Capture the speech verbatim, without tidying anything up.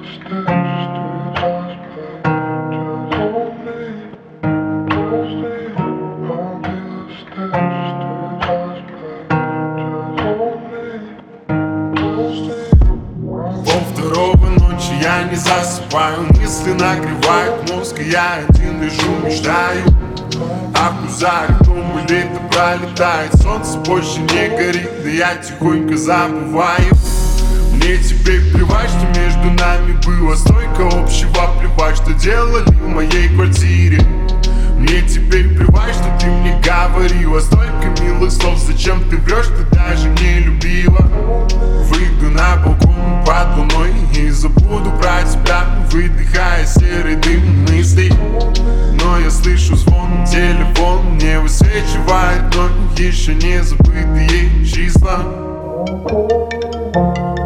Полвторого ночи я не засыпаю, мысли нагревают мозг, и я один лежу, мечтаю о пузаре, дом и лето пролетает, солнце больше не горит, да я тихонько забываю. Мне теперь плевать, что между нами было столько общего, плевать, что делали в моей квартире. Мне теперь плевать, что ты мне говорила столько милых слов, зачем ты врешь, ты даже не любила. Выйду на балкон под луной и забуду про тебя, выдыхая серый дым мыслей. Но я слышу звон, телефон мне высвечивает вновь еще не забытые числа.